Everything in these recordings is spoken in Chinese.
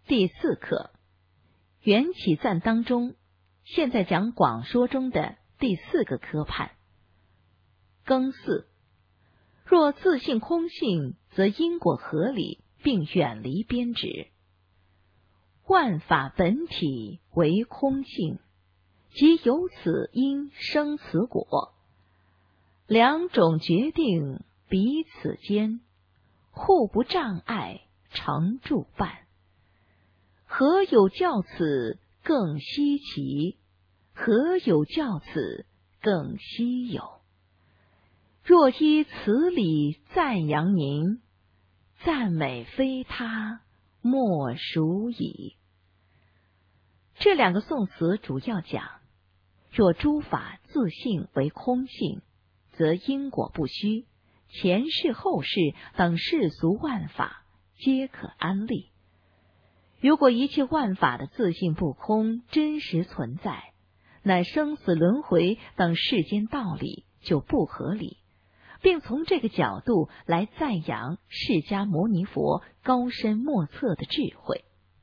第4课缘起赞当中，现在讲广说中的第4个科判。庚巳，若自性空性，则因果合理，并远离边执。万法本体为空性，即由此因生此果。两种决定彼此间，互不障碍，成助伴。何有较此更稀奇？何有较此更稀有？若依此理赞扬您，赞美非他莫属矣。这2个颂词主要讲，若诸法自性为空性，则因果不虚，前世后世等世俗万法皆可安立。如果一切万法的自性不空，真实存在，那生死轮回等世间道理就不合理，并从这个角度来赞扬释迦牟尼佛高深莫测的智慧。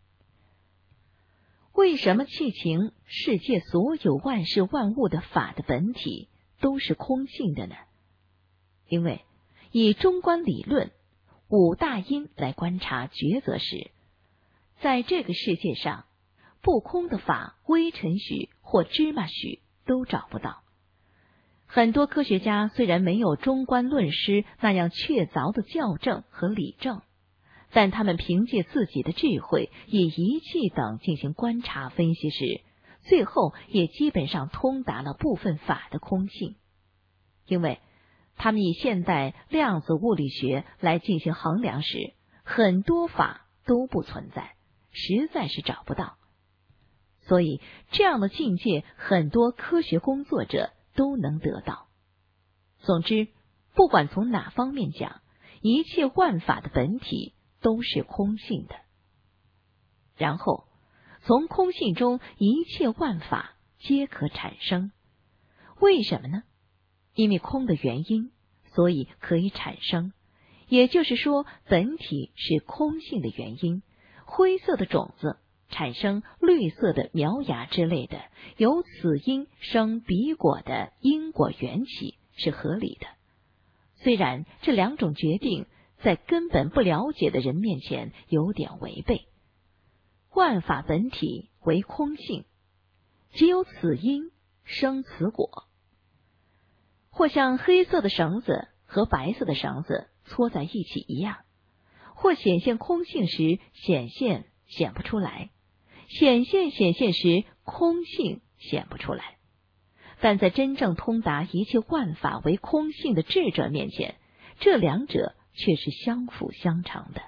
为什么契情世界所有万事万物的法的本体都是空性的呢？因为以中观理论5大因来观察抉择时，在这个世界上，不空的法微尘许或芝麻许都找不到。很多科学家虽然没有中观论师那样确凿的校正和理证，但他们凭借自己的智慧，以仪器等进行观察分析时，最后也基本上通达了部分法的空性。因为他们以现代量子物理学来进行衡量时，很多法都不存在，实在是找不到。所以这样的境界，很多科学工作者都能得到。总之，不管从哪方面讲，一切万法的本体都是空性的。然后从空性中一切万法皆可产生。为什么呢？因为空的原因，所以可以产生。也就是说，本体是空性的原因，灰色的种子产生绿色的苗芽之类的，由此因生彼果的因果缘起是合理的。虽然这2种决定在根本不了解的人面前有点违背。万法本体为空性，即有此因生此果。或像黑色的绳子和白色的绳子搓在一起一样，或显现空性时显现显不出来，显现时空性显不出来。但在真正通达一切万法为空性的智者面前，这2者却是相辅相成的。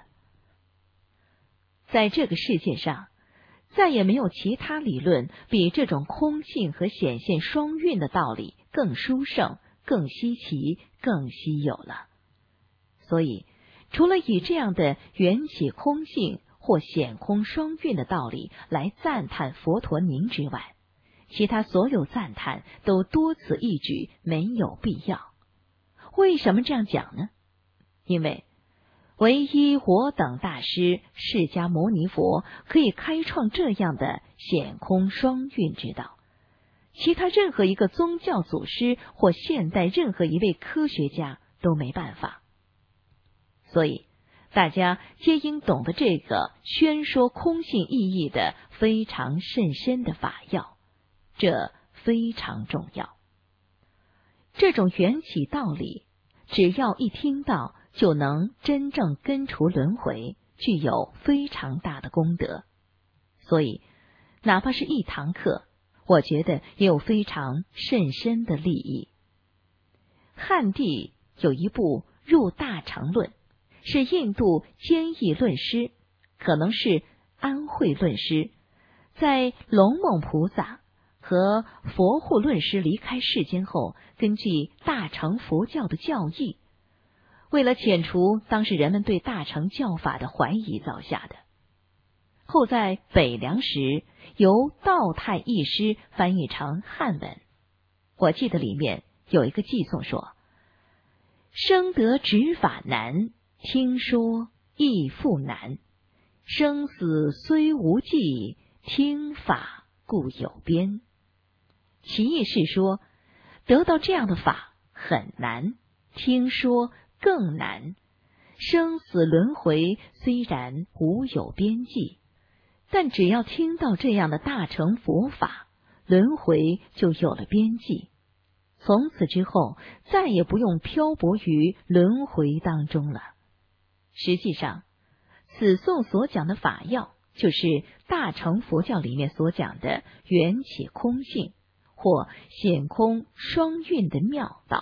在这个世界上，再也没有其他理论比这种空性和显现双运的道理更殊胜、更稀奇、更稀有了。所以除了以这样的缘起空性或显空双运的道理来赞叹佛陀您之外，其他所有赞叹都多此一举，没有必要。为什么这样讲呢？因为唯一我等大师释迦牟尼佛可以开创这样的显空双运之道，其他任何一个宗教祖师或现代任何一位科学家都没办法。所以大家皆应懂得这个宣说空性意义的非常甚深的法要，这非常重要。这种缘起道理，只要一听到，就能真正根除轮回，具有非常大的功德。所以哪怕是1堂课，我觉得也有非常甚深的利益。汉地有一部《入大乘论》，是印度坚毅论师，可能是安慧论师，在龙猛菩萨和佛护论师离开世间后，根据大乘佛教的教义，为了遣除当时人们对大乘教法的怀疑造下的。后在北凉时由道泰译师翻译成汉文。我记得里面有一个寄颂说：生得执法难，听说亦复难， 生死虽无际，听法故有边。其意是说，得到这样的法很难，听说更难。生死轮回虽然无有边际，但只要听到这样的大乘佛法，轮回就有了边际。从此之后，再也不用漂泊于轮回当中了。实际上，此颂所讲的法要，就是大乘佛教里面所讲的缘起空性或显空双运的妙道。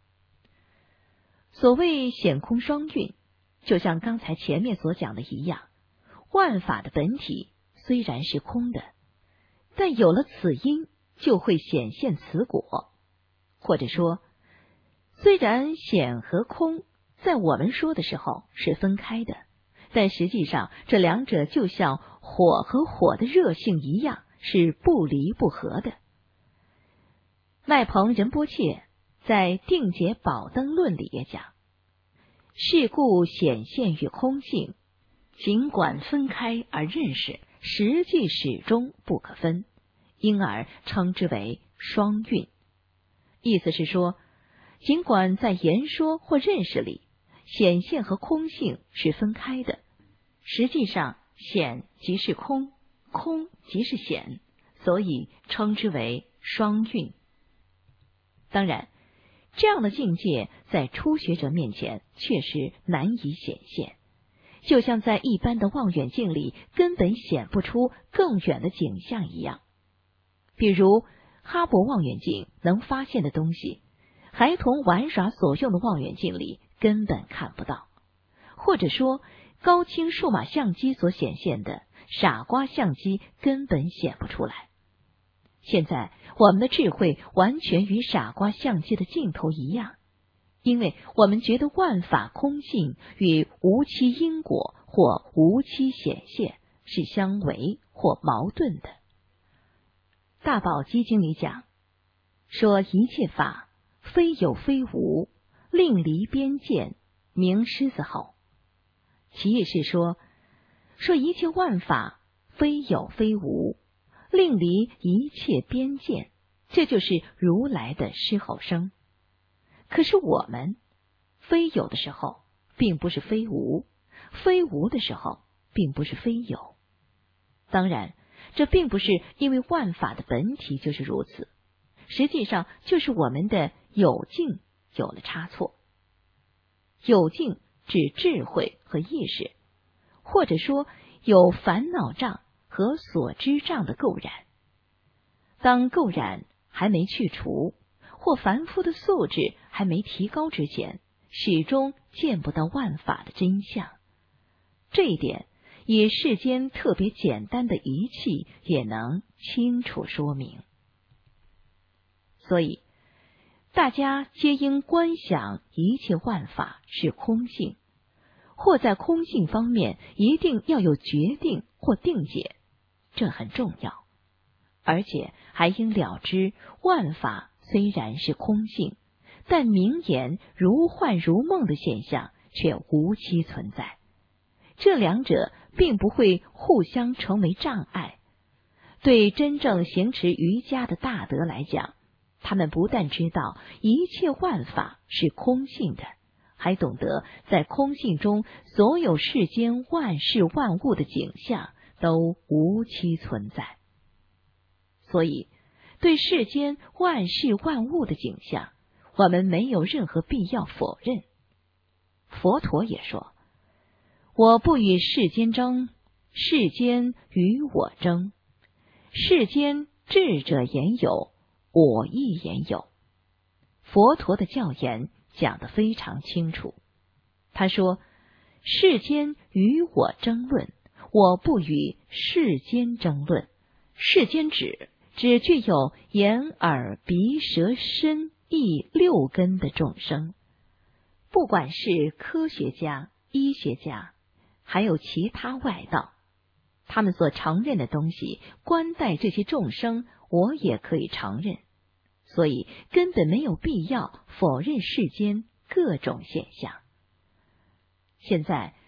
所谓显空双运，就像刚才前面所讲的一样，万法的本体虽然是空的，但有了此因，就会显现此果。或者说，虽然显和空在我们说的时候是分开的，但实际上这两者就像火和火的热性一样，是不离不合的。赖鹏仁波切在《定解宝灯论》里也讲，是故显现与空性，尽管分开而认识，实际始终不可分，因而称之为双运。意思是说，尽管在言说或认识里，显现和空性是分开的，实际上显即是空，空即是显，所以称之为双运。当然，这样的境界在初学者面前确实难以显现，就像在一般的望远镜里根本显不出更远的景象一样。比如哈勃望远镜能发现的东西，孩童玩耍所用的望远镜里根本看不到，或者说高清数码相机所显现的，傻瓜相机根本显不出来。现在我们的智慧完全与傻瓜相机的镜头一样，因为我们觉得万法空性与无期因果或无期显现是相违或矛盾的。大宝积经里讲说，一切法非有非无，令离边见，名狮子吼。其意是说一切万法非有非无，令离一切边见，这就是如来的狮吼声。可是我们非有的时候并不是非无，非无的时候并不是非有。当然，这并不是因为万法的本体就是如此，实际上就是我们的有境有了差错。有境指智慧和意识，或者说有烦恼障和所知障的垢染。当垢染还没去除，或凡夫的素质还没提高之前，始终见不到万法的真相。这一点以世间特别简单的仪器也能清楚说明。所以大家皆应观想一切万法是空性，或在空性方面一定要有决定或定解，这很重要。而且还应了知万法虽然是空性，但明言如幻如梦的现象却无期存在，这两者并不会互相成为障碍。对真正行持瑜伽的大德来讲，他们不但知道一切万法是空性的，还懂得在空性中所有世间万事万物的景象都无期存在。所以对世间万事万物的景象，我们没有任何必要否认。佛陀也说，我不与世间争，世间与我争。世间智者言有，我亦言有。佛陀的教言讲得非常清楚。他说，世间与我争论，我不与世间争论。世间指具有眼耳鼻舌身意六根的众生，不管是科学家、医学家，还有其他外道，他们所承认的东西，观待这些众生，我也可以承认，所以根本没有必要否认世间各种现象。现在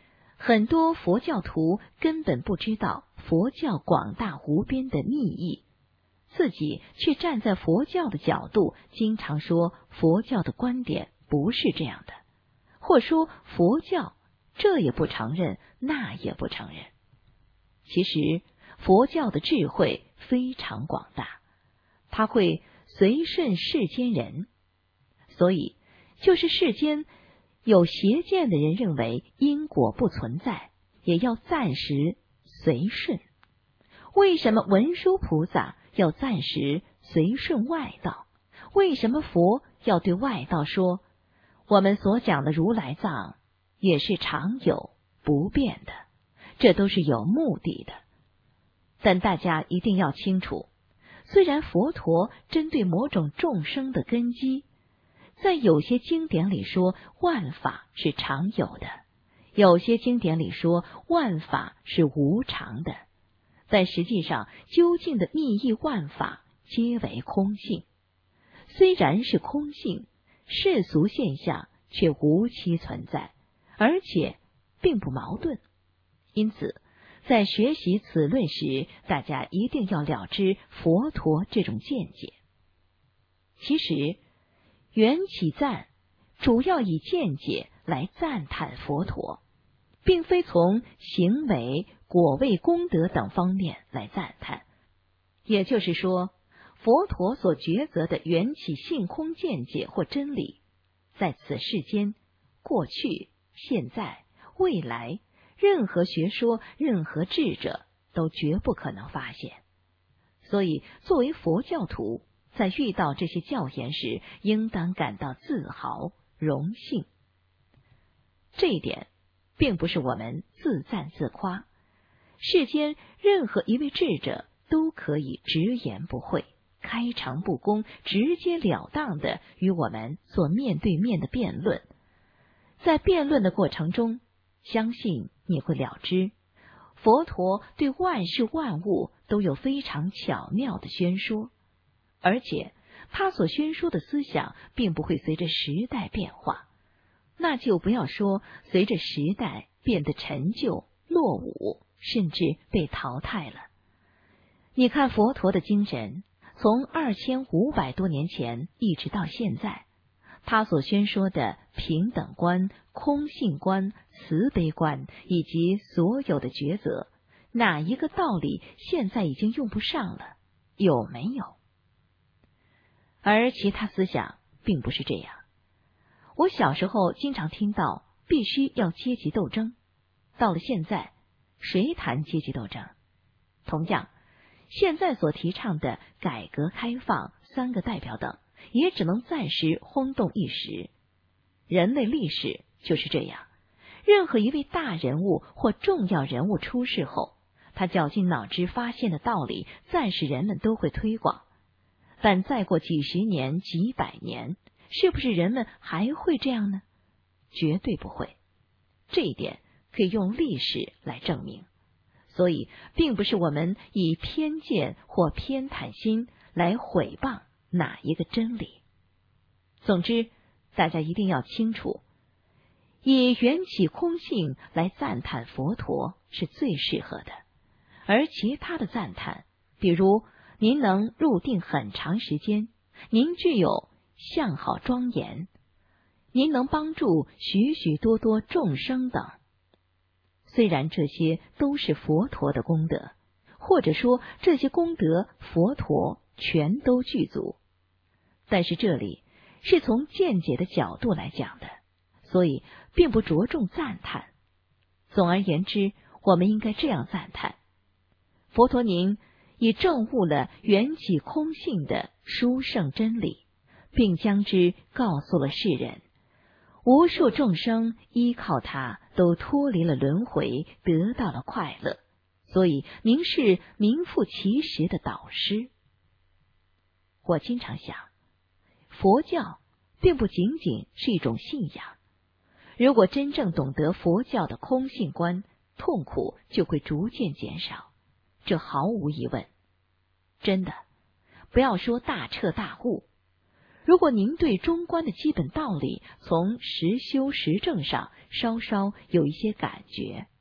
很多佛教徒根本不知道佛教广大无边的密意，自己却站在佛教的角度，经常说佛教的观点不是这样的，或说佛教这也不承认，那也不承认。其实佛教的智慧非常广大，它会随顺世间人，所以就是世间有邪见的人认为因果不存在，也要暂时随顺。为什么文殊菩萨要暂时随顺外道？为什么佛要对外道说，我们所讲的如来藏也是常有不变的？这都是有目的的。但大家一定要清楚，虽然佛陀针对某种众生的根基，在有些经典里说万法是常有的，有些经典里说万法是无常的，但实际上究竟的密意万法皆为空性。虽然是空性，世俗现象却无期存在，而且并不矛盾。因此在学习此论时，大家一定要了知佛陀这种见解。其实缘起赞主要以见解来赞叹佛陀，并非从行为、果位、功德等方面来赞叹。也就是说，佛陀所抉择的缘起性空见解或真理，在此世间、过去、现在、未来，任何学说、任何智者都绝不可能发现。所以作为佛教徒，在遇到这些教言时，应当感到自豪、荣幸。这一点并不是我们自赞自夸，世间任何一位智者都可以直言不讳、开诚布公、直截了当的与我们做面对面的辩论。在辩论的过程中，相信你会了知，佛陀对万事万物都有非常巧妙的宣说，而且他所宣说的思想并不会随着时代变化，那就不要说随着时代变得陈旧、落伍，甚至被淘汰了。你看佛陀的精神，从2500多年前一直到现在，他所宣说的平等观、空性观、慈悲观以及所有的抉择，哪一个道理现在已经用不上了？有没有？而其他思想并不是这样。我小时候经常听到必须要阶级斗争，到了现在，谁谈阶级斗争？同样，现在所提倡的改革开放、3个代表等，也只能暂时轰动一时。人类历史就是这样，任何一位大人物或重要人物出世后，他绞尽脑汁发现的道理，暂时人们都会推广。但再过几十年、几百年，是不是人们还会这样呢？绝对不会。这一点可以用历史来证明。所以并不是我们以偏见或偏袒心来毁谤哪一个真理。总之，大家一定要清楚，以缘起空性来赞叹佛陀是最适合的，而其他的赞叹，比如您能入定很长时间，您具有相好庄严，您能帮助许许多多众生等，虽然这些都是佛陀的功德，或者说这些功德佛陀全都具足，但是这里是从见解的角度来讲的，所以并不着重赞叹。总而言之，我们应该这样赞叹：佛陀您已证悟了缘起空性的殊胜真理，并将之告诉了世人，无数众生依靠它都脱离了轮回，得到了快乐，所以您是名副其实的导师。我经常想，佛教并不仅仅是一种信仰，如果真正懂得佛教的空性观，痛苦就会逐渐减少，这毫无疑问。真的，不要说大彻大悟，如果您对中观的基本道理从实修实证上稍稍有一些感觉，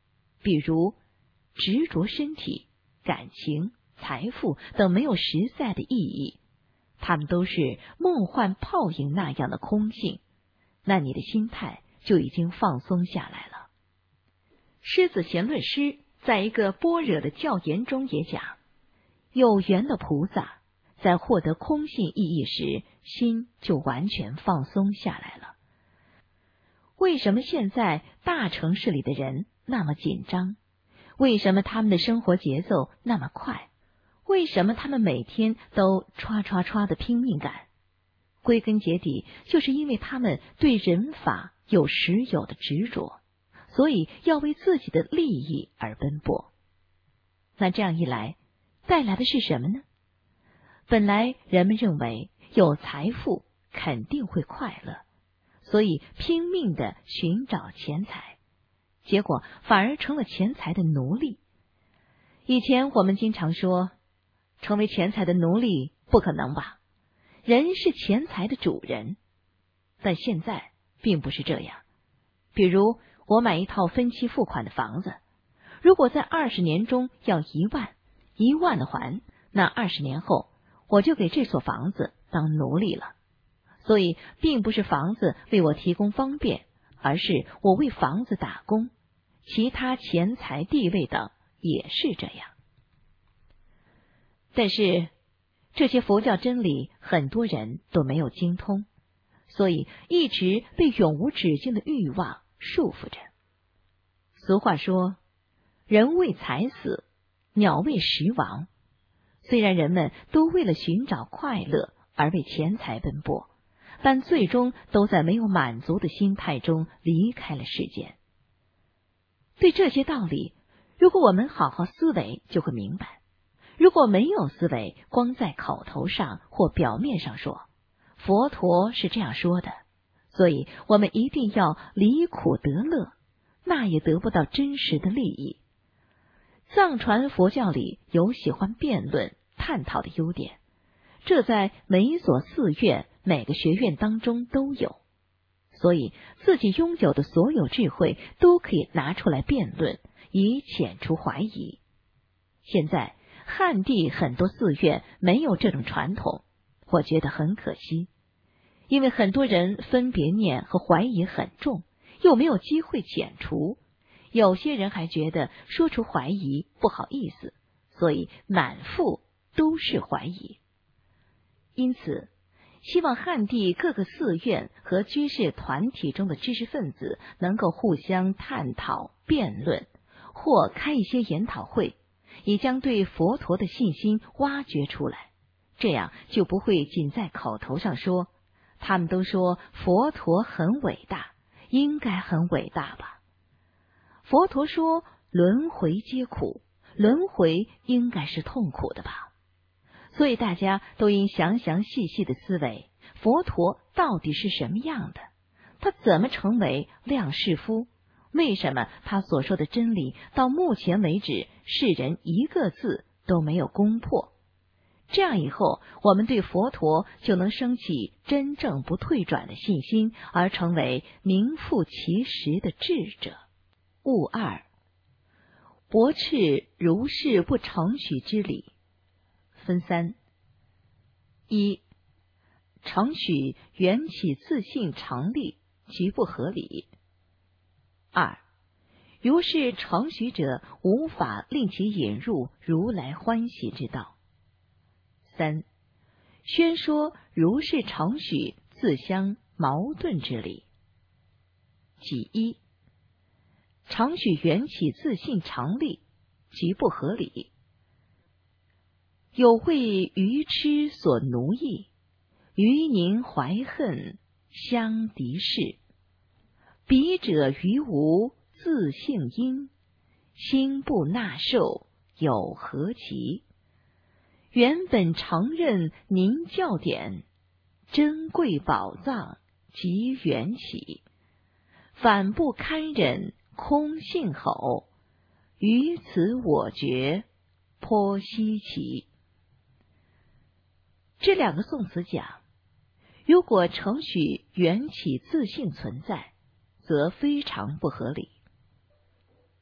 比如执着身体、感情、财富等没有实在的意义，它们都是梦幻泡影那样的空性，那你的心态就已经放松下来了。狮子贤论师在一个般若的教言中也讲，有缘的菩萨在获得空性意义时，心就完全放松下来了。为什么现在大城市里的人那么紧张？为什么他们的生活节奏那么快？为什么他们每天都唰唰唰的拼命赶？归根结底，就是因为他们对人法有实有的执着，所以要为自己的利益而奔波。那这样一来，带来的是什么呢？本来人们认为有财富肯定会快乐，所以拼命的寻找钱财，结果反而成了钱财的奴隶。以前我们经常说，成为钱财的奴隶不可能吧？人是钱财的主人。但现在并不是这样。比如我买一套分期付款的房子，如果在20年中要1万，1万的还，那20年后我就给这所房子当奴隶了。所以并不是房子为我提供方便，而是我为房子打工。其他钱财地位等也是这样。但是这些佛教真理很多人都没有精通，所以一直被永无止境的欲望束缚着。俗话说，人为财死，鸟为食亡。虽然人们都为了寻找快乐而为钱财奔波，但最终都在没有满足的心态中离开了世间。对这些道理，如果我们好好思维，就会明白。如果没有思维，光在口头上或表面上说，佛陀是这样说的，所以我们一定要离苦得乐，那也得不到真实的利益。藏传佛教里有喜欢辩论、探讨的优点，这在每一所寺院、每个学院当中都有。所以自己拥有的所有智慧都可以拿出来辩论，以遣除怀疑。现在汉地很多寺院没有这种传统，我觉得很可惜，因为很多人分别念和怀疑很重，又没有机会遣除。有些人还觉得说出怀疑不好意思，所以满腹都是怀疑。因此希望汉地各个寺院和居士团体中的知识分子能够互相探讨、辩论，或开一些研讨会，以将对佛陀的信心挖掘出来。这样就不会仅在口头上说，他们都说佛陀很伟大，应该很伟大吧？佛陀说轮回皆苦，轮回应该是痛苦的吧？所以大家都应详详细细的思维，佛陀到底是什么样的？他怎么成为量士夫？为什么他所说的真理到目前为止世人一个字都没有攻破？这样以后我们对佛陀就能升起真正不退转的信心，而成为名副其实的智者。悟二，驳斥如是不承许之理。分三：一、承许缘起自性常立，其不合理。二、如是承许者无法令其引入如来欢喜之道。三、宣说如是承许自相矛盾之理。其一，承许缘起自性常立，其不合理。有为愚痴所奴役，愚宁怀恨相敌视。彼者于无自性因，心不纳受有何奇？原本承认您教典，珍贵宝藏即缘起。反不堪忍空性吼，于此我觉颇稀奇。这两个颂词讲，如果承许缘起自性存在，则非常不合理。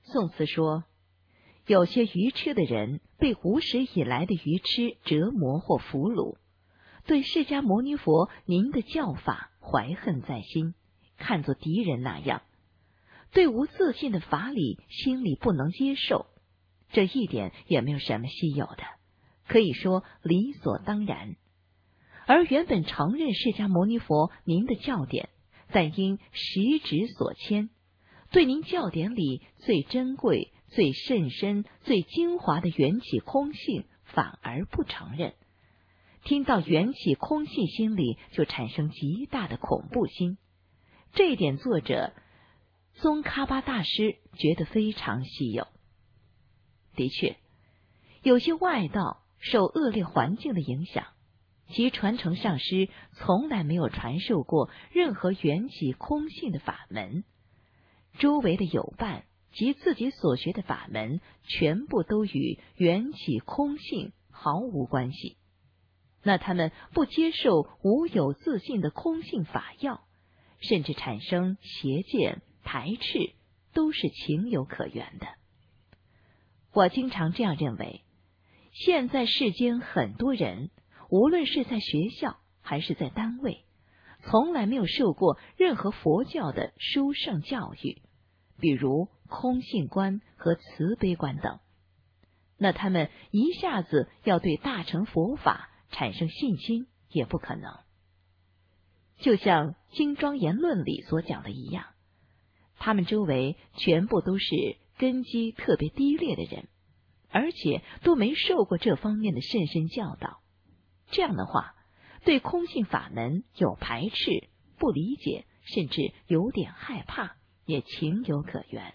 宋词说，有些愚痴的人被无始以来的愚痴折磨或俘虏，对释迦牟尼佛您的教法怀恨在心，看作敌人那样，对无自信的法理心里不能接受，这一点也没有什么稀有的，可以说理所当然。而原本承认释迦牟尼佛您的教典，但因时值所迁，对您教典里最珍贵、最甚深、最精华的缘起空性反而不承认，听到缘起空性，心里就产生极大的恐怖心。这一点作者宗喀巴大师觉得非常稀有。的确，有些外道受恶劣环境的影响，其传承上师从来没有传授过任何缘起空性的法门，周围的友伴及自己所学的法门全部都与缘起空性毫无关系。那他们不接受无有自信的空性法要，甚至产生邪见、排斥，都是情有可原的。我经常这样认为，现在世间很多人，无论是在学校还是在单位，从来没有受过任何佛教的殊胜教育，比如空性观和慈悲观等。那他们一下子要对大乘佛法产生信心也不可能。就像《经庄严论》里所讲的一样，他们周围全部都是根基特别低劣的人，而且都没受过这方面的甚深教导。这样的话，对空性法门有排斥、不理解，甚至有点害怕，也情有可原。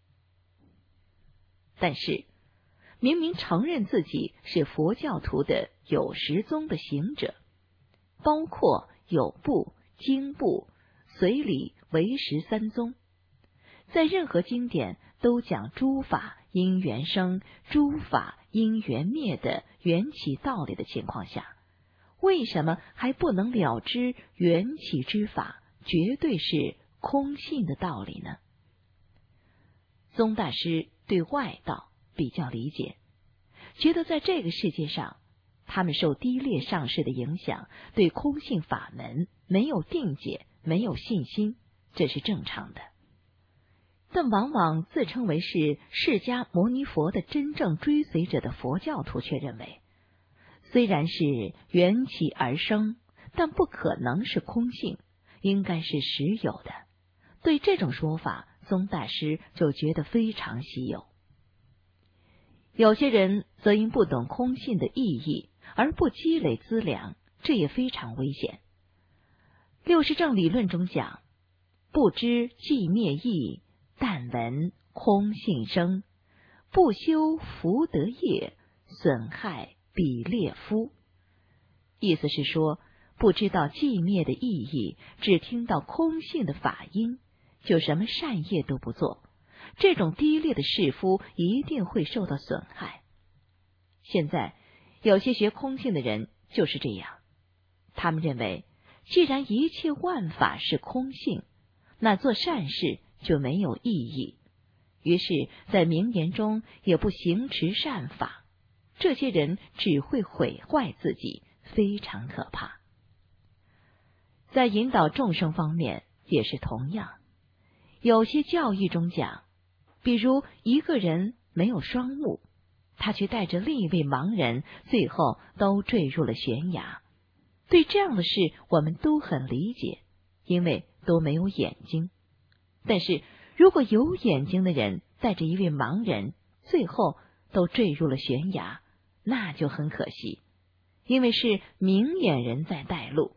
但是，明明承认自己是佛教徒的有十宗的行者，包括有部、经部、随礼、唯识三宗，在任何经典都讲诸法因缘生、诸法因缘灭的缘起道理的情况下，为什么还不能了知缘起之法绝对是空性的道理呢？宗大师对外道比较理解，觉得在这个世界上，他们受低劣上师的影响，对空性法门没有定解，没有信心，这是正常的。但往往自称为是释迦牟尼佛的真正追随者的佛教徒却认为，虽然是缘起而生，但不可能是空性，应该是实有的。对这种说法，宗大师就觉得非常稀有。有些人则因不懂空性的意义而不积累资粮，这也非常危险。六识正理论中讲，不知寂灭意，但闻空性生，不修福德业，损害彼列夫。意思是说，不知道寂灭的意义，只听到空性的法音，就什么善业都不做，这种低劣的士夫一定会受到损害。现在有些学空性的人就是这样，他们认为既然一切万法是空性，那做善事就没有意义，于是在名言中也不行持善法，这些人只会毁坏自己，非常可怕。在引导众生方面也是同样，有些教义中讲，比如一个人没有双目，他却带着另一位盲人，最后都坠入了悬崖。对这样的事我们都很理解，因为都没有眼睛。但是如果有眼睛的人带着一位盲人，最后都坠入了悬崖，那就很可惜，因为是明眼人在带路。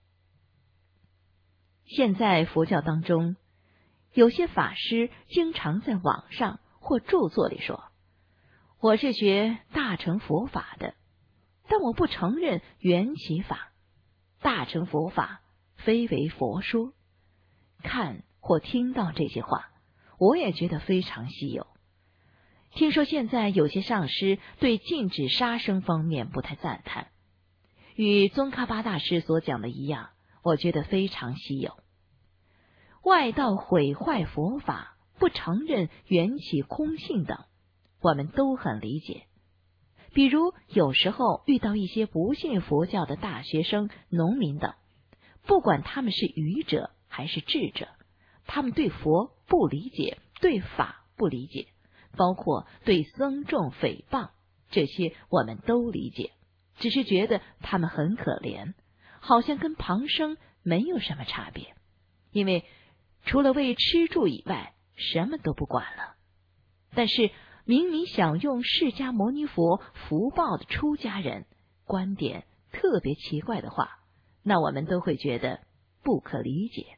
现在佛教当中，有些法师经常在网上或著作里说，我是学大乘佛法的，但我不承认缘起法，大乘佛法非为佛说。看或听到这些话，我也觉得非常稀有。听说现在有些上师对禁止杀生方面不太赞叹，与宗喀巴大师所讲的一样，我觉得非常稀有。外道毁坏佛法， 不承认缘起空性等，我们都很理解。比如有时候遇到一些不信佛教的大学生、农民等，不管他们是愚者还是智者，他们对佛不理解，对法不理解，包括对僧众诽谤，这些我们都理解，只是觉得他们很可怜，好像跟旁生没有什么差别，因为除了为吃住以外，什么都不管了。但是明明享用释迦牟尼佛福报的出家人，观点特别奇怪的话，那我们都会觉得不可理解。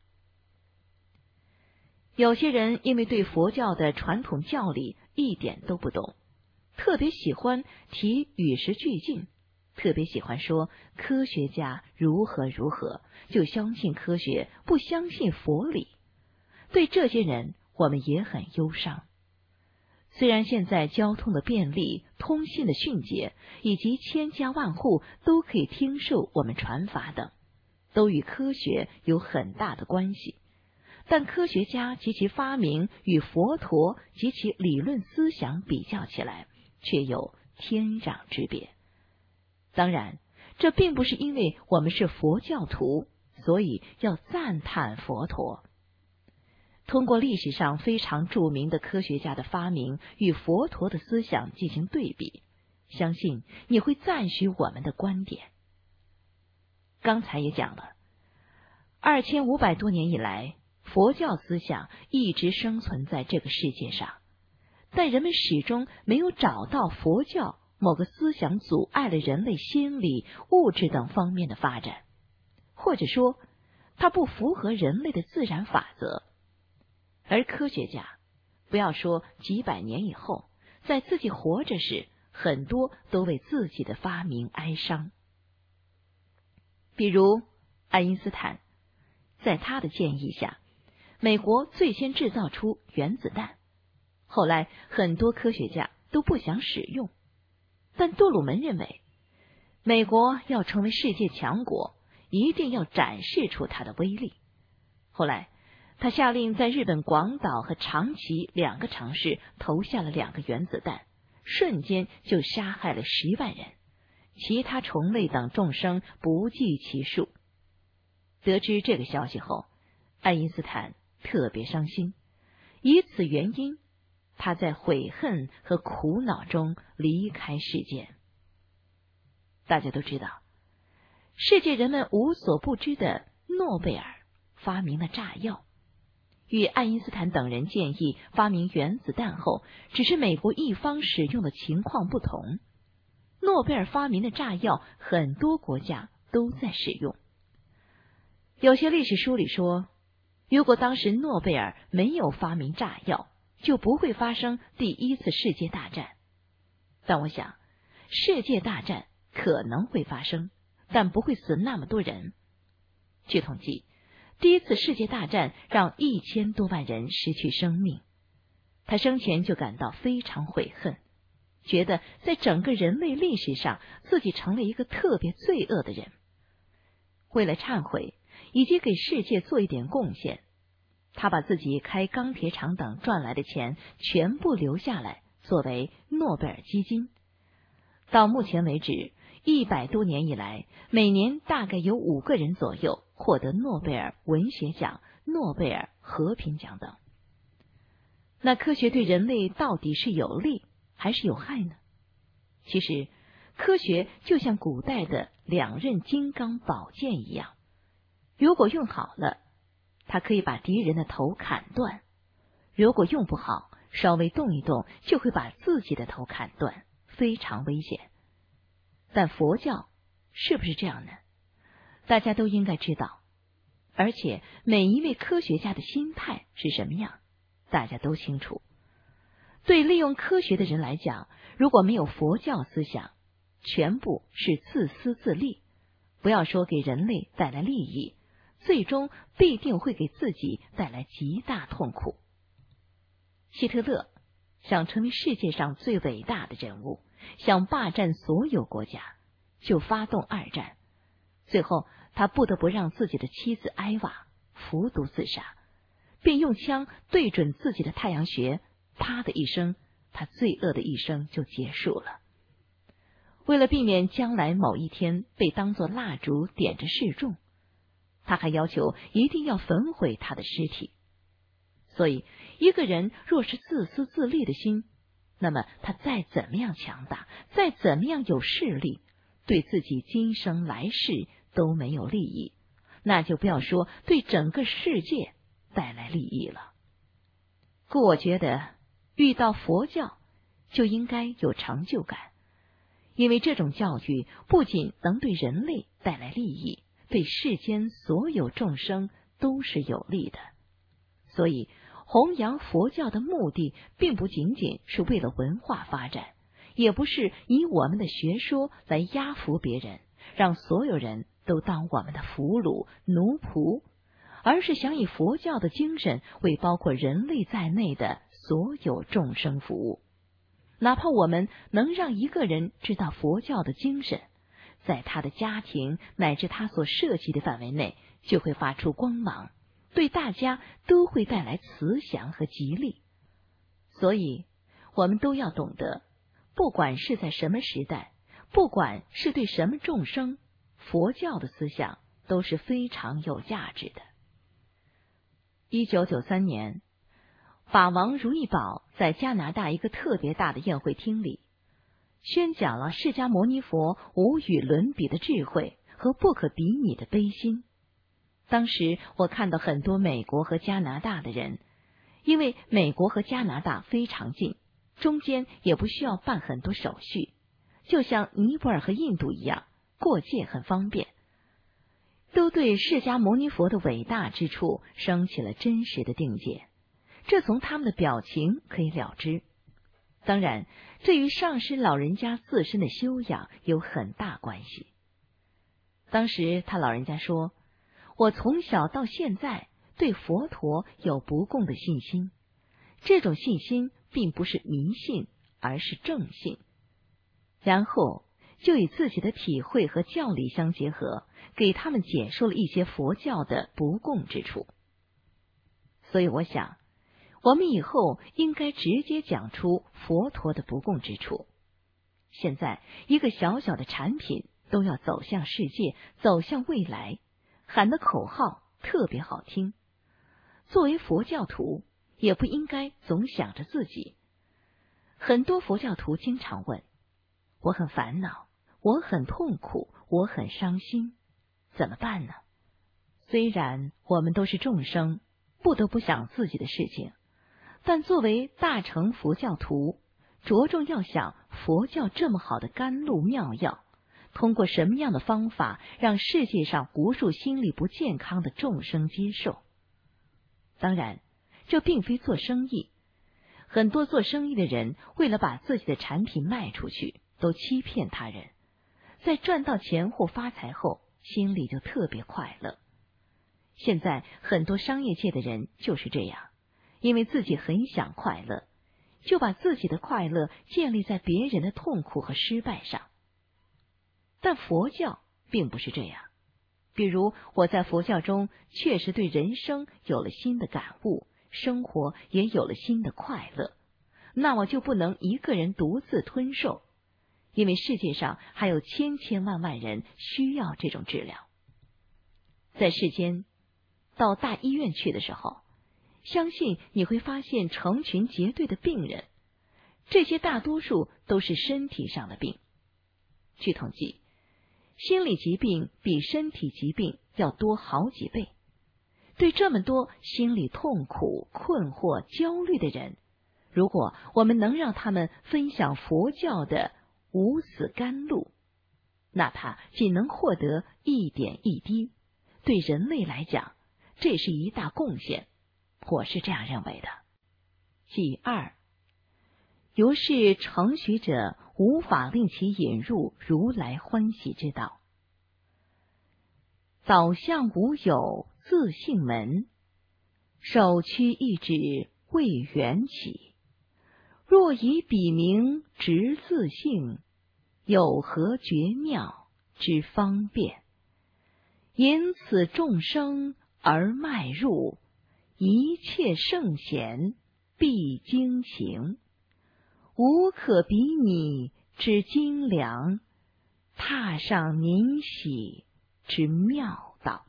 有些人因为对佛教的传统教理一点都不懂，特别喜欢提与时俱进，特别喜欢说科学家如何如何，就相信科学，不相信佛理。对这些人，我们也很忧伤。虽然现在交通的便利、通信的迅捷，以及千家万户都可以听受我们传法等，都与科学有很大的关系，但科学家及其发明与佛陀及其理论思想比较起来，却有天壤之别。当然，这并不是因为我们是佛教徒，所以要赞叹佛陀。通过历史上非常著名的科学家的发明与佛陀的思想进行对比，相信你会赞许我们的观点。刚才也讲了，2500多年以来，佛教思想一直生存在这个世界上，但人们始终没有找到佛教某个思想阻碍了人类心理、物质等方面的发展，或者说它不符合人类的自然法则。而科学家，不要说几百年以后，在自己活着时，很多都为自己的发明哀伤。比如爱因斯坦，在他的建议下，美国最先制造出原子弹，后来很多科学家都不想使用，但杜鲁门认为，美国要成为世界强国，一定要展示出它的威力。后来他下令在日本广岛和长崎2个城市投下了2个原子弹，瞬间就杀害了10万人，其他虫类等众生不计其数。得知这个消息后，爱因斯坦特别伤心，以此原因，他在悔恨和苦恼中离开世间。大家都知道，世界人们无所不知的诺贝尔发明了炸药。与爱因斯坦等人建议发明原子弹后，只是美国一方使用的情况不同。诺贝尔发明的炸药，很多国家都在使用。有些历史书里说，如果当时诺贝尔没有发明炸药，就不会发生第1次世界大战。但我想，世界大战可能会发生，但不会死那么多人。据统计，第1次世界大战让1000多万人失去生命。他生前就感到非常悔恨，觉得在整个人类历史上，自己成了一个特别罪恶的人。为了忏悔以及给世界做一点贡献，他把自己开钢铁厂等赚来的钱全部留下来，作为诺贝尔基金。到目前为止，100多年以来，每年大概有5个人左右获得诺贝尔文学奖、诺贝尔和平奖等。那科学对人类到底是有利还是有害呢？其实，科学就像古代的2刃金刚宝剑一样，如果用好了，它可以把敌人的头砍断；如果用不好，稍微动一动就会把自己的头砍断，非常危险。但佛教是不是这样呢？大家都应该知道，而且每一位科学家的心态是什么样，大家都清楚。对利用科学的人来讲，如果没有佛教思想，全部是自私自利，不要说给人类带来利益，最终必定会给自己带来极大痛苦。希特勒想成为世界上最伟大的人物，想霸占所有国家，就发动2战。最后他不得不让自己的妻子埃娃服毒自杀， 便用枪对准自己的太阳穴，啪的一声，他罪恶的一生就结束了。为了避免将来某一天被当作蜡烛点着示众，他还要求一定要焚毁他的尸体。所以一个人若是自私自利的心，那么他再怎么样强大，再怎么样有势力，对自己今生来世都没有利益，那就不要说对整个世界带来利益了。故我觉得遇到佛教就应该有成就感，因为这种教育不仅能对人类带来利益，对世间所有众生都是有利的。所以弘扬佛教的目的并不仅仅是为了文化发展，也不是以我们的学说来压服别人，让所有人都当我们的俘虏奴仆，而是想以佛教的精神为包括人类在内的所有众生服务。哪怕我们能让一个人知道佛教的精神，在他的家庭乃至他所涉及的范围内就会发出光芒，对大家都会带来慈祥和吉利。所以我们都要懂得，不管是在什么时代，不管是对什么众生，佛教的思想都是非常有价值的。1993年，法王如意宝在加拿大一个特别大的宴会厅里，宣讲了释迦牟尼佛无与伦比的智慧和不可比拟的悲心。当时我看到很多美国和加拿大的人，因为美国和加拿大非常近，中间也不需要办很多手续，就像尼泊尔和印度一样，过界很方便，都对释迦牟尼佛的伟大之处升起了真实的定见，这从他们的表情可以了知。当然，这与上师老人家自身的修养有很大关系。当时他老人家说，我从小到现在对佛陀有不共的信心，这种信心并不是迷信，而是正信。然后就以自己的体会和教理相结合，给他们解说了一些佛教的不共之处。所以我想，我们以后应该直接讲出佛陀的不共之处。现在一个小小的产品都要走向世界，走向未来，喊的口号特别好听。作为佛教徒，也不应该总想着自己。很多佛教徒经常问，我很烦恼，我很痛苦，我很伤心，怎么办呢？虽然我们都是众生，不得不想自己的事情，但作为大乘佛教徒，着重要想佛教这么好的甘露妙药，通过什么样的方法让世界上无数心理不健康的众生接受。当然，这并非做生意，很多做生意的人为了把自己的产品卖出去，都欺骗他人，在赚到钱或发财后，心里就特别快乐。现在很多商业界的人就是这样，因为自己很想快乐，就把自己的快乐建立在别人的痛苦和失败上。但佛教并不是这样。比如我在佛教中确实对人生有了新的感悟，生活也有了新的快乐，那我就不能一个人独自吞受，因为世界上还有千千万万人需要这种治疗。在世间，到大医院去的时候，相信你会发现成群结队的病人，这些大多数都是身体上的病。据统计，心理疾病比身体疾病要多好几倍。对这么多心理痛苦、困惑、焦虑的人，如果我们能让他们分享佛教的无死甘露，哪怕仅能获得一点一滴，对人类来讲，这是一大贡献。我是这样认为的。其二，由是承许者无法令其引入如来欢喜之道。导向无有自性门，首屈一指为缘起。若以彼名直自性，有何绝妙之方便？引此众生而迈入， 一切圣贤必经行，无可比拟之精良，踏上您喜之妙道。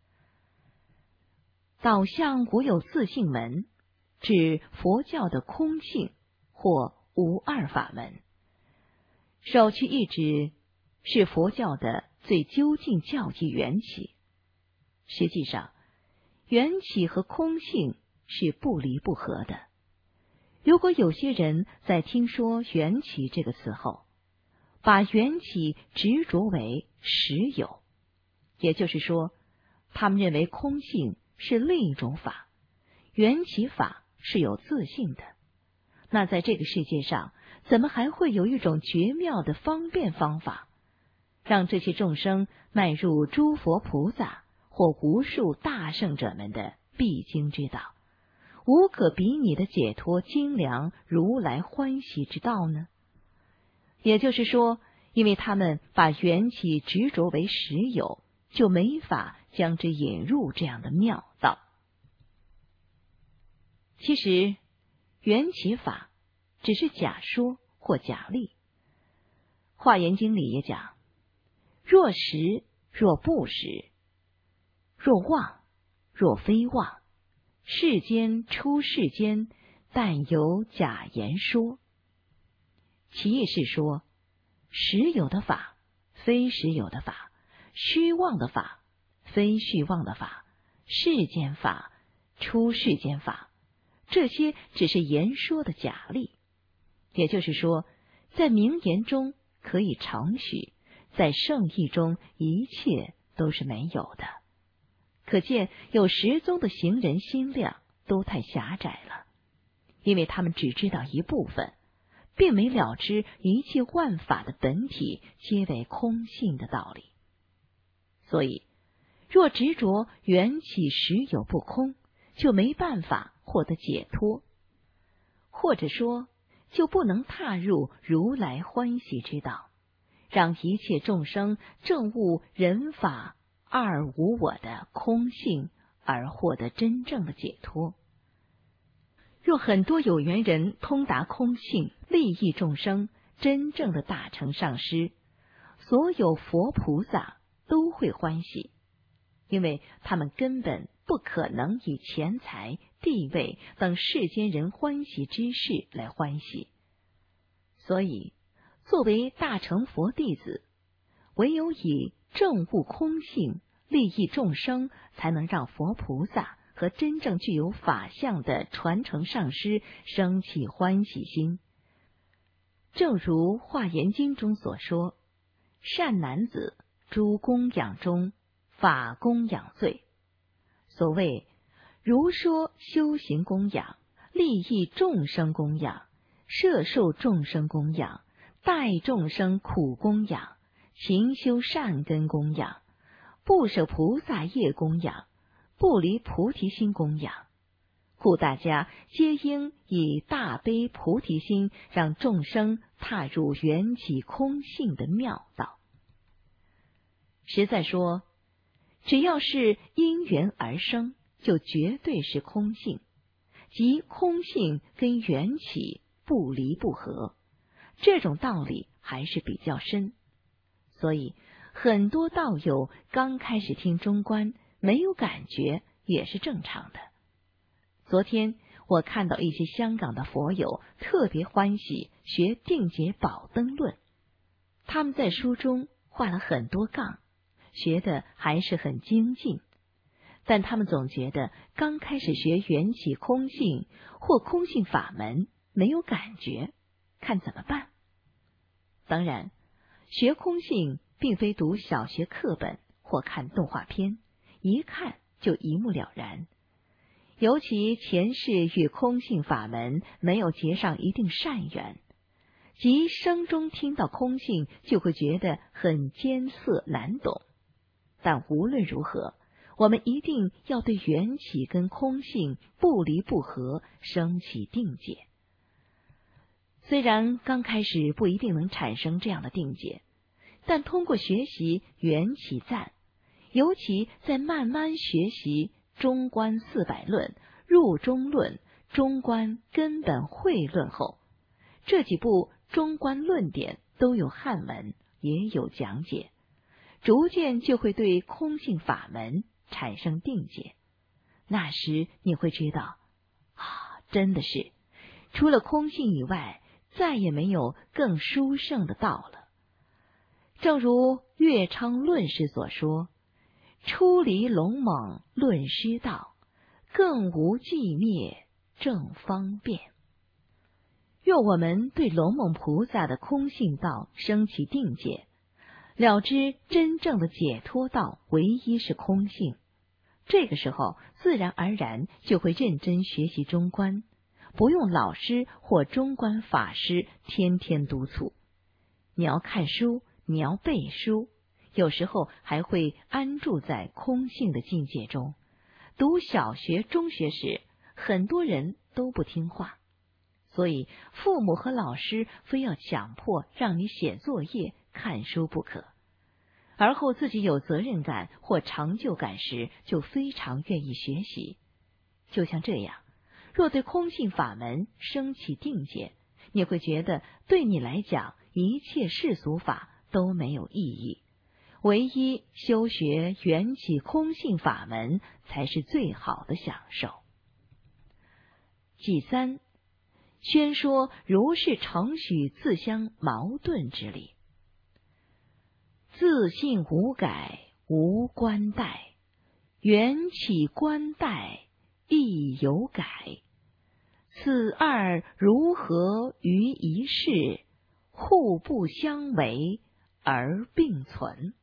导向无有自性门，指佛教的空性或无二法门。首屈一指是佛教的最究竟教义缘起。实际上，缘起和空性是不离不合的。如果有些人在听说缘起这个词后，把缘起执着为实有，也就是说，他们认为空性是另一种法，缘起法是有自性的，那在这个世界上，怎么还会有一种绝妙的方便方法，让这些众生迈入诸佛菩萨或无数大圣者们的必经之道，无可比拟的解脱精良如来欢喜之道呢？也就是说，因为他们把缘起执着为实有，就没法将之引入这样的妙道。其实，缘起法只是假说或假立。华严经里也讲，若实若不实，若妄若非妄，世间出世间，但有假言说。其意是说，实有的法非实有的法，虚妄的法非虚妄的法，世间法出世间法，这些只是言说的假例。也就是说，在名言中可以承许，在圣意中一切都是没有的。可见有十宗的行人心量都太狭窄了，因为他们只知道一部分，并没了知一切万法的本体皆为空性的道理。所以，若执着缘起实有不空，就没办法获得解脱，或者说，就不能踏入如来欢喜之道，让一切众生证悟人法二无我的空性，而获得真正的解脱。若很多有缘人通达空性，利益众生，真正的大乘上师，所有佛菩萨都会欢喜，因为他们根本不可能以钱财、地位等世间人欢喜之事来欢喜。所以，作为大乘佛弟子，唯有以证悟空性、利益众生，才能让佛菩萨和真正具有法相的传承上师生起欢喜心。正如《华严经》中所说，善男子，诸供养中，法供养最。所谓如说修行供养、利益众生供养、摄受众生供养、待众生苦供养、勤修善根供养、不舍菩萨业供养、不离菩提心供养，故大家皆应以大悲菩提心，让众生踏入缘起空性的妙道。实在说，只要是因缘而生，就绝对是空性，即空性跟缘起不离不合，这种道理还是比较深。所以很多道友刚开始听中观没有感觉也是正常的。昨天我看到一些香港的佛友特别欢喜学定解宝灯论，他们在书中画了很多杠，学的还是很精进，但他们总觉得刚开始学缘起空性或空性法门没有感觉，看怎么办？当然，学空性并非读小学课本或看动画片，一看就一目了然。尤其前世与空性法门没有结上一定善缘，即生中听到空性就会觉得很艰涩难懂。但无论如何，我们一定要对缘起跟空性不离不合升起定解。虽然刚开始不一定能产生这样的定解，但通过学习缘起赞，尤其在慢慢学习中观400论、 入中论、中观根本会论后，这几部中观论点都有汉文，也有讲解，逐渐就会对空性法门产生定解。那时你会知道，真的是除了空性以外，再也没有更殊胜的道了。正如岳昌论师所说，出离龙猛论师道，更无寂灭正方便。若我们对龙猛菩萨的空性道升起定解，了知真正的解脱道唯一是空性，这个时候自然而然就会认真学习中观，不用老师或中观法师天天督促。你要看书，你要背书，有时候还会安住在空性的境界中。读小学、中学时，很多人都不听话，所以父母和老师非要强迫让你写作业、看书不可。而后自己有责任感或成就感时，就非常愿意学习。就像这样，若对空性法门升起定解，你会觉得对你来讲，一切世俗法都没有意义，唯一修学缘起空性法门才是最好的享受。第三，宣说如是承许自相矛盾之理。自性无改，无观待，缘起观待，亦有改。此二如何于一事，互不相违而并存。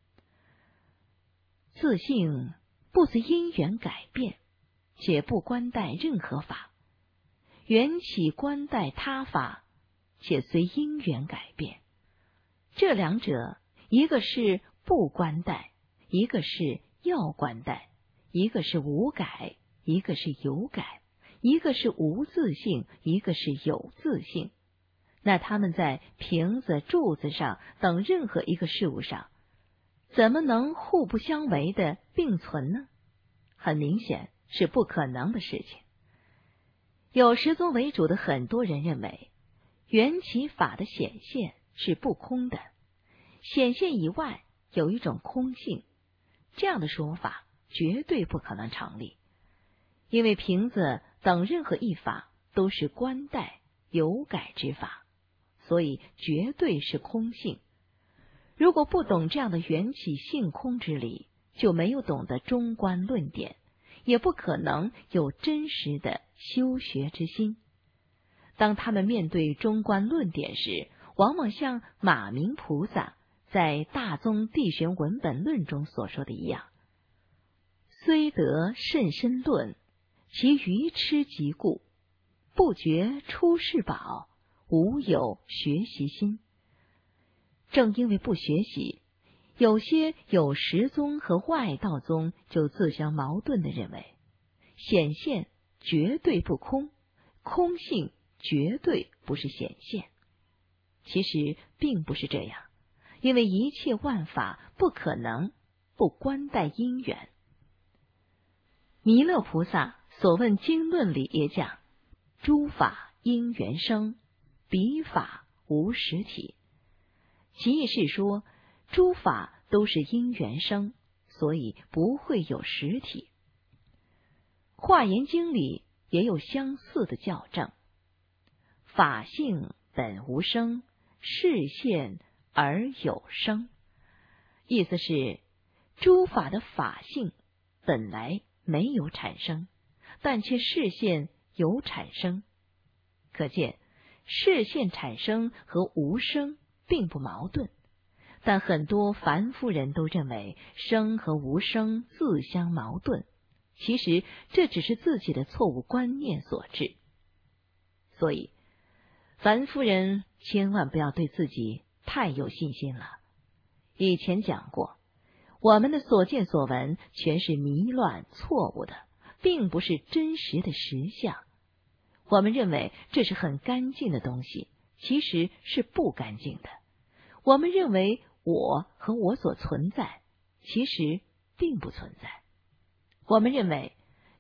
自性不随因缘改变，且不观待任何法；缘起观待他法，且随因缘改变。这两者，一个是不观待，一个是要观待；一个是无改，一个是有改；一个是无自性，一个是有自性。那他们在瓶子、柱子上等任何一个事物上，怎么能互不相违的并存呢？很明显是不可能的事情。有十宗为主的很多人认为，缘起法的显现是不空的，显现以外有一种空性，这样的说法绝对不可能成立。因为瓶子等任何一法都是观待有改之法，所以绝对是空性。如果不懂这样的缘起性空之理，就没有懂得中观论点，也不可能有真实的修学之心。当他们面对中观论点时，往往像马明菩萨在《大宗地玄文本论》中所说的一样，虽得甚深论，其愚痴极故，不觉出世宝，无有学习心。正因为不学习，有些有实宗和外道宗就自相矛盾地认为，显现绝对不空，空性绝对不是显现。其实并不是这样，因为一切万法不可能不观待因缘。弥勒菩萨所问经论里也讲，诸法因缘生，彼法无实体。其意是说，诸法都是因缘生，所以不会有实体。华严经里也有相似的校正，法性本无生，示现而有生。意思是，诸法的法性本来没有产生，但却示现有产生。可见示现产生和无生并不矛盾，但很多凡夫人都认为生和无生自相矛盾，其实这只是自己的错误观念所致。所以凡夫人千万不要对自己太有信心了。以前讲过，我们的所见所闻全是迷乱错误的，并不是真实的实相。我们认为这是很干净的东西，其实是不干净的。我们认为我和我所存在，其实并不存在。我们认为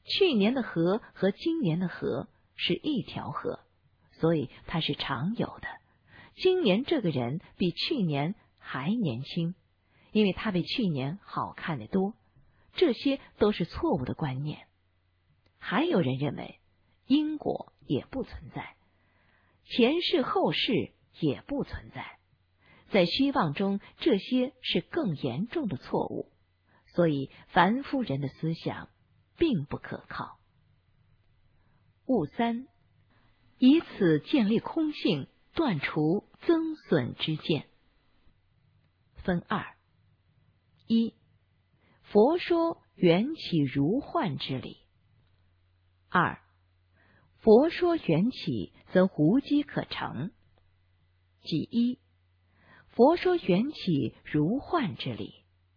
去年的河和今年的河是一条河，所以它是常有的。今年这个人比去年还年轻，因为他比去年好看得多。这些都是错误的观念。还有人认为因果也不存在，前世后世也不存在，在虚妄中这些是更严重的错误，所以凡夫人的思想并不可靠。悟三，以此建立空性，断除增损之见。分二：一、佛说缘起如幻之理。二、佛说缘起则无机可成。即一、佛说缘起如幻之理。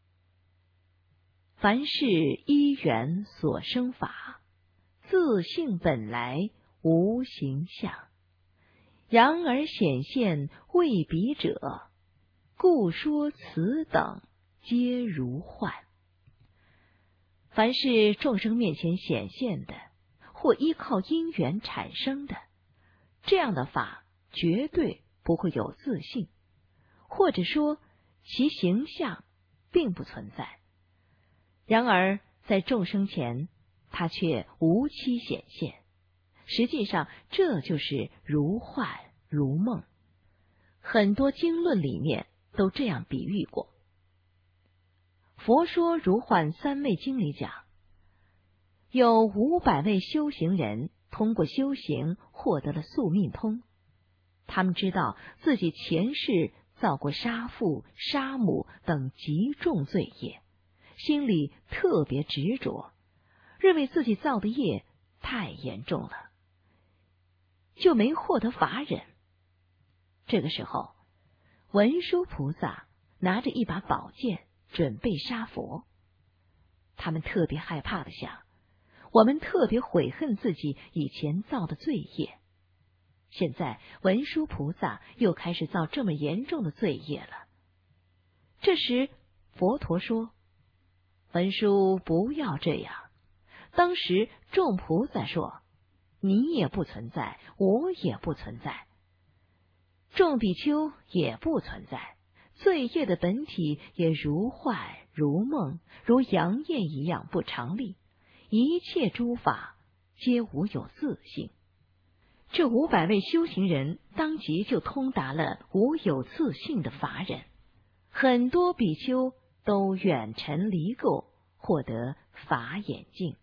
凡是依缘所生法，自性本来无形象，然而显现为彼者，故说此等皆如幻。凡是众生面前显现的，或依靠因缘产生的，这样的法绝对不会有自性，或者说其形象并不存在。然而在众生前，它却无期显现。实际上，这就是如幻如梦。很多经论里面都这样比喻过。佛说如幻三昧经里讲，有500位修行人通过修行获得了宿命通。他们知道自己前世造过杀父、杀母等极重罪业，心里特别执着，认为自己造的业太严重了，就没获得法忍。这个时候，文殊菩萨拿着一把宝剑准备杀佛。他们特别害怕的想，我们特别悔恨自己以前造的罪业，现在文殊菩萨又开始造这么严重的罪业了。这时佛陀说，文殊不要这样。当时众菩萨说，你也不存在，我也不存在，众比丘也不存在，罪业的本体也如幻如梦，如阳焰一样不常立，一切诸法皆无有自性。这500位修行人当即就通达了无有自性的法忍，很多比丘都远尘离垢，获得法眼净。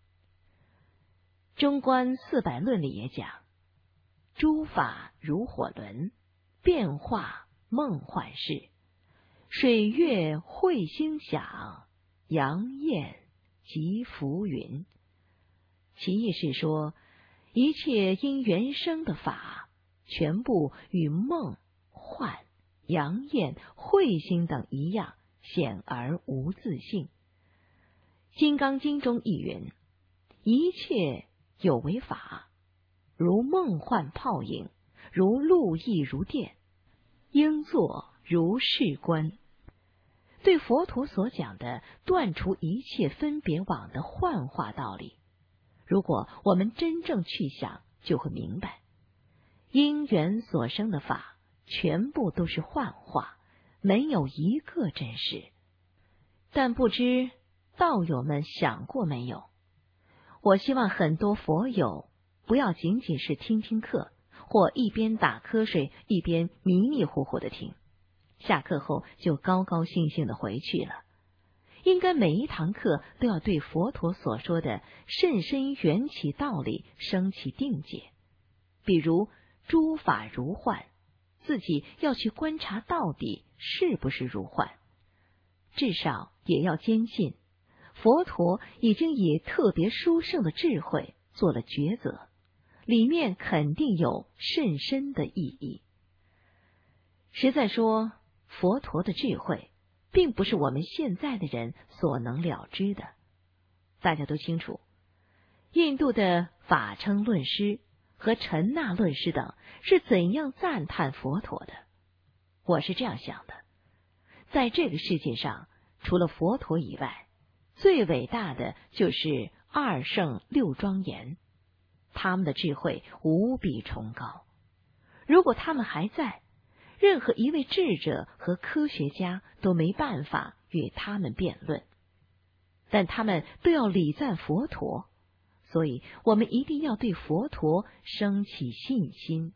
中观400论里也讲，诸法如火轮，变化梦幻事，水月彗星响，阳焰及浮云。其意是说，一切因缘生的法，全部与梦、幻、阳焰、彗星等一样，显而无自性。金刚经中亦云，一切有为法，如梦幻泡影，如露亦如电，应作如是观。对佛陀所讲的断除一切分别网的幻化道理，如果我们真正去想，就会明白，因缘所生的法全部都是幻化，没有一个真实。但不知道友们想过没有，我希望很多佛友不要仅仅是听听课，或一边打瞌睡一边迷迷糊糊的听，下课后就高高兴兴的回去了。应该每一堂课都要对佛陀所说的甚深缘起道理升起定解。比如诸法如幻，自己要去观察到底是不是如幻，至少也要坚信佛陀已经以特别殊胜的智慧做了抉择，里面肯定有甚深的意义。实在说，佛陀的智慧并不是我们现在的人所能了知的。大家都清楚，印度的法称论师和陈那论师等是怎样赞叹佛陀的。我是这样想的，在这个世界上，除了佛陀以外，最伟大的就是二圣六庄严，他们的智慧无比崇高。如果他们还在，任何一位智者和科学家都没办法与他们辩论，但他们都要礼赞佛陀，所以我们一定要对佛陀升起信心。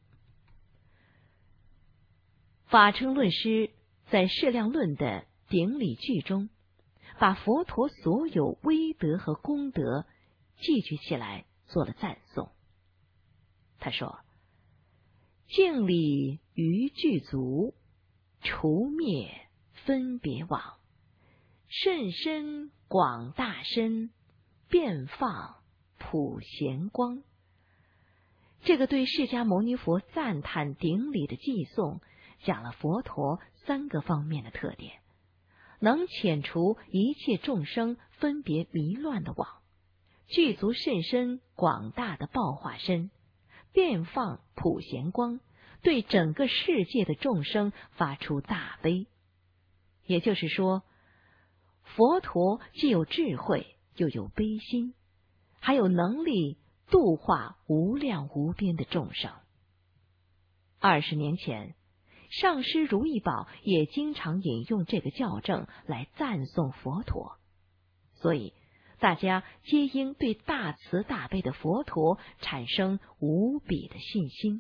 法称论师在释量论的顶礼句中，把佛陀所有威德和功德记举起来做了赞颂。他说：敬礼于具足，除灭分别网，甚深广大身，遍放普贤光。这个对释迦牟尼佛赞叹顶礼的偈颂，讲了佛陀3个方面的特点：能遣除一切众生分别迷乱的网，具足甚深广大的报化身，遍放普贤光，对整个世界的众生发出大悲。也就是说，佛陀既有智慧，又有悲心，还有能力度化无量无边的众生。20年前，上师如意宝也经常引用这个教证来赞颂佛陀，所以大家皆应对大慈大悲的佛陀产生无比的信心。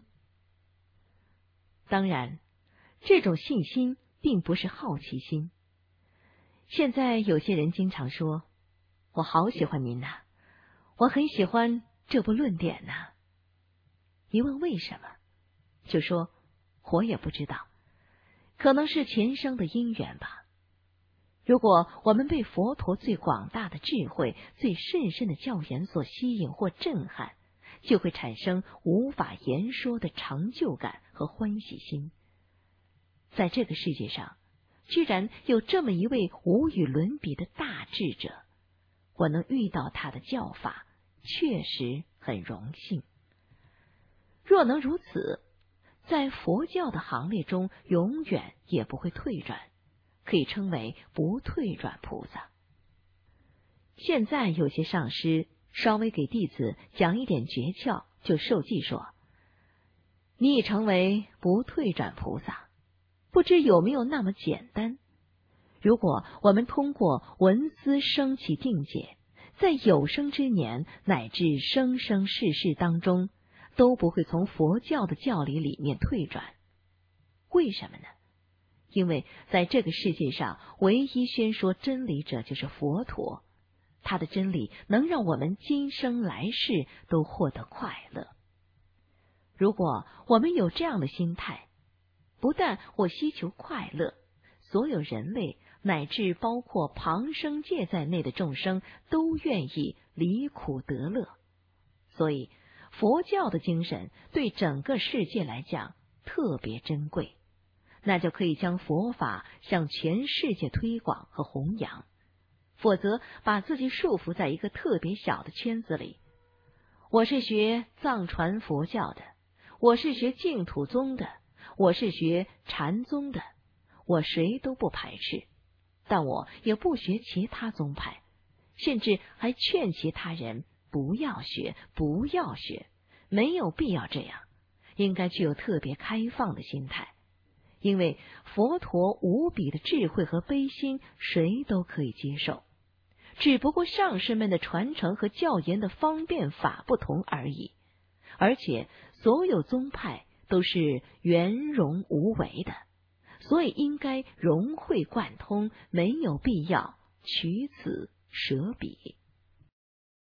当然，这种信心并不是好奇心。现在有些人经常说：我好喜欢您呐，我很喜欢这部论点呐。一问为什么，就说我也不知道，可能是前生的因缘吧。如果我们被佛陀最广大的智慧、最甚深的教言所吸引或震撼，就会产生无法言说的成就感和欢喜心。在这个世界上，居然有这么一位无与伦比的大智者，我能遇到他的教法，确实很荣幸。若能如此，在佛教的行列中永远也不会退转，可以称为不退转菩萨。现在有些上师稍微给弟子讲一点诀窍，就受记说：你已成为不退转菩萨，不知有没有那么简单？如果我们通过闻思升起定解，在有生之年乃至生生世世当中，都不会从佛教的教理里面退转。为什么呢？因为在这个世界上，唯一宣说真理者就是佛陀，他的真理能让我们今生来世都获得快乐。如果我们有这样的心态，不但我希求快乐，所有人类乃至包括旁生界在内的众生都愿意离苦得乐。所以佛教的精神对整个世界来讲特别珍贵，那就可以将佛法向全世界推广和弘扬。否则把自己束缚在一个特别小的圈子里，我是学藏传佛教的，我是学净土宗的，我是学禅宗的，我谁都不排斥，但我也不学其他宗派，甚至还劝其他人不要学，不要学，没有必要这样，应该具有特别开放的心态。因为佛陀无比的智慧和悲心，谁都可以接受，只不过上师们的传承和教言的方便法不同而已。而且所有宗派都是圆融无为的，所以应该融会贯通，没有必要取此舍彼。